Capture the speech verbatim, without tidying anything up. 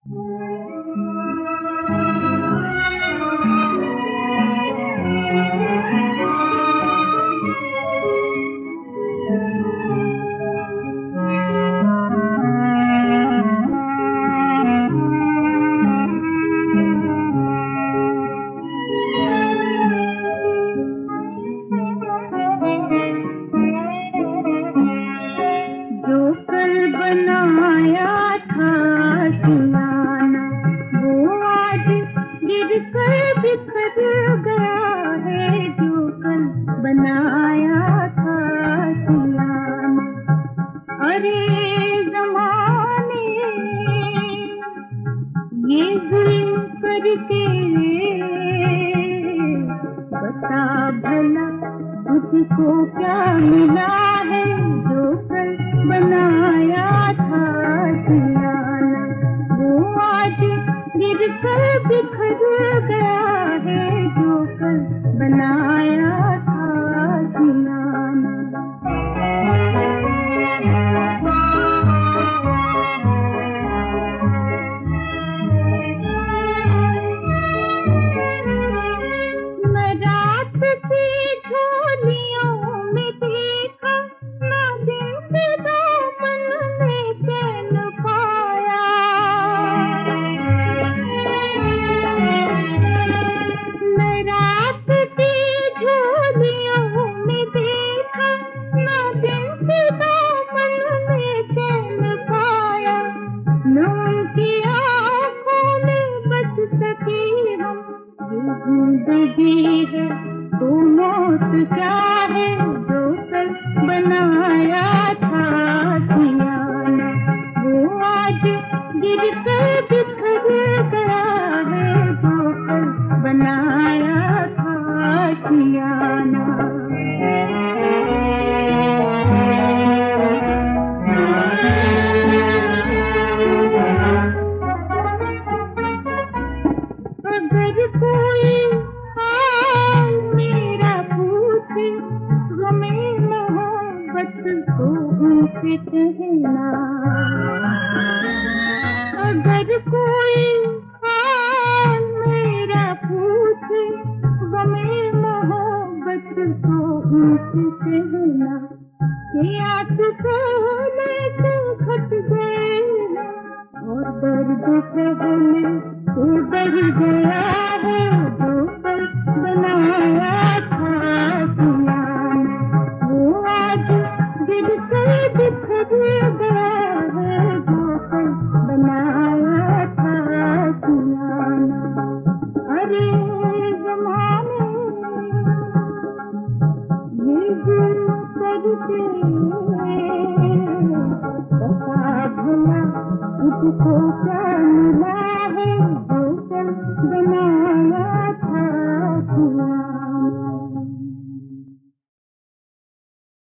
बनाया था सुनाना, वो आज गिर कर बिखर गया है। जो कल बनाया था सुनाना, अरे ज़माने ये जुल्म करके बता भला मुझको क्या मिला है। जो कल बनाया था सुनाना, वो आज गिर कर बिखर गया है। जो कल बनाया था सुनाना। मैं रात की झोलियों में देखा, ना दिन के दामन में चैन पाया। मैं रात की झोलियों में देखा, ना दिन के दामन में चैन पाया। न उनकी आँखों में बच सकी हम, ये जिंदगी है तो मौत क्या है। जो कल बनाया था सुनाना, वो आज गिर कर बिखर गया है। जो कल बनाया था सुनाना। अगर कोई हाल मेरा पूछे, गमे मोहब्बत को उनसे कहना। अगर कोई हाल मेरा पूछे, गमे मोहब्बत को उनसे कहना। कि आँख खोले तो फट गए और दर्द पहले तो बढ़ गया है। जो कल बनाया था सुनाना, वो आज गिर कर बिखर गया है। जो कल बनाया था सुनाना, अरे ज़माने ये जुल्म करके बता भला मुझको क्या मिला है। जो कल बनाया था सुनाना।